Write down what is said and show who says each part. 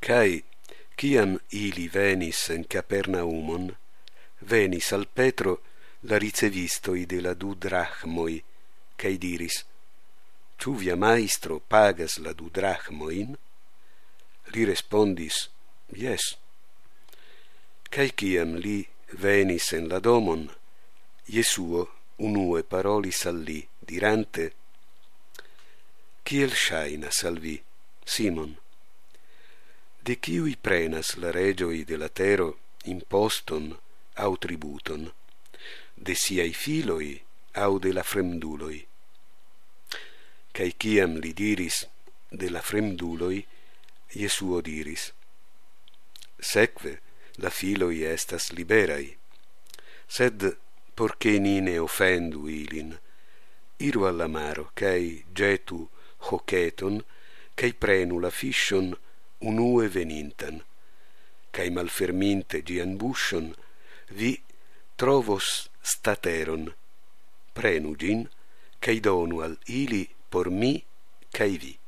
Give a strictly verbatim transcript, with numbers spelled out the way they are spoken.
Speaker 1: Cae, ciam ili venis en Capernaumon, venis al Petro la ricevistoi de la du drachmoi, cae diris: Ciu via maestro pagas la du drachmoin? Li respondis: Yes. Cae ciam li venis en la domon, Iesuo unue parolis al li, dirante: Ciel shainas al vi, Simon? De ciui prenas la regioi de la tero imposton au tributon, de siai filoi au de la fremduloi? Cae ciam li diris de la fremduloi, Iesuo diris: Sekve la filoi estas liberai, sed porce ni ne offendu ilin, iru alla maro, cae getu hoceton, cae prenu la fischon unue venintan, cae malferminte gian buscion, vi trovos stateron, prenu gin, cae donu al ili por mi cae vi.